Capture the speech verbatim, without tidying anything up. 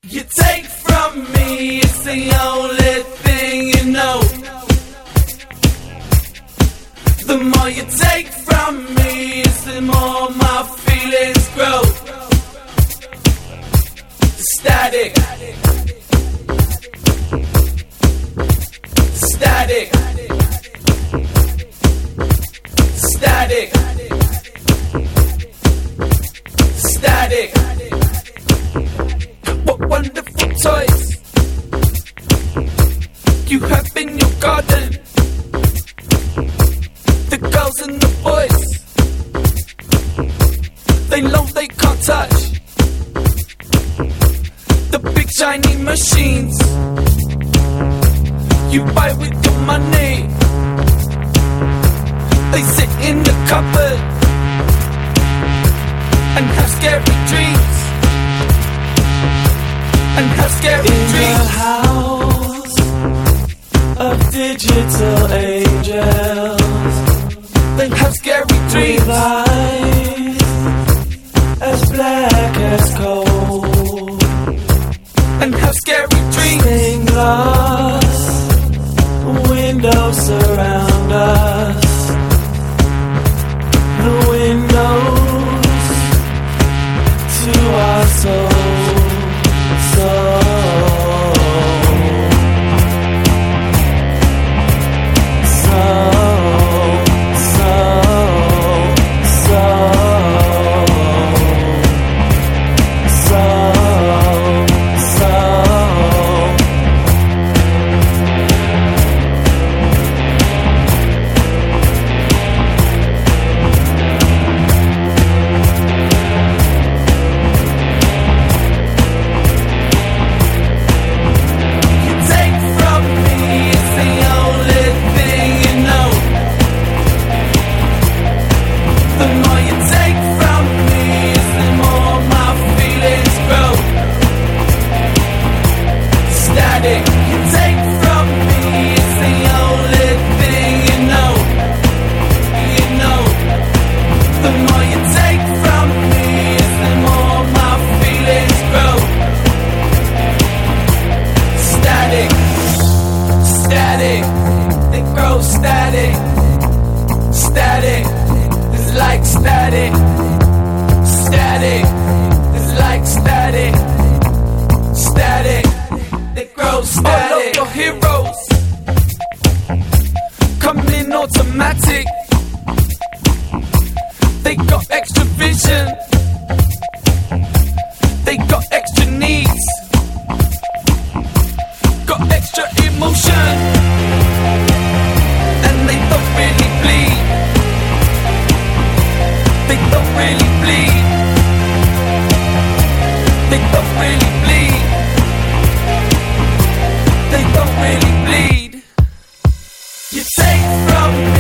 You take from me, it's the only thing you know. The more you take from me, it's the more my feelings grow. Static, static, static, static. What wonderful toys you have in your garden. The girls and the boys, they know they can't touch the big shiny machines you buy with your money. They sit in the cupboard and have scary dreams. And have scary in dreams. The house of digital angels, they have scary dreams. With eyes as black as coal, and have scary dreams. Stained glass windows surround us. The windows to our souls. So static, static, it's like static, static, it's like static, static, they grow static. All of your heroes come in automatic. They got extra vision, they got extra needs, got extra emotion. They don't really bleed. They don't really bleed. They don't really bleed. They don't really bleed. You take from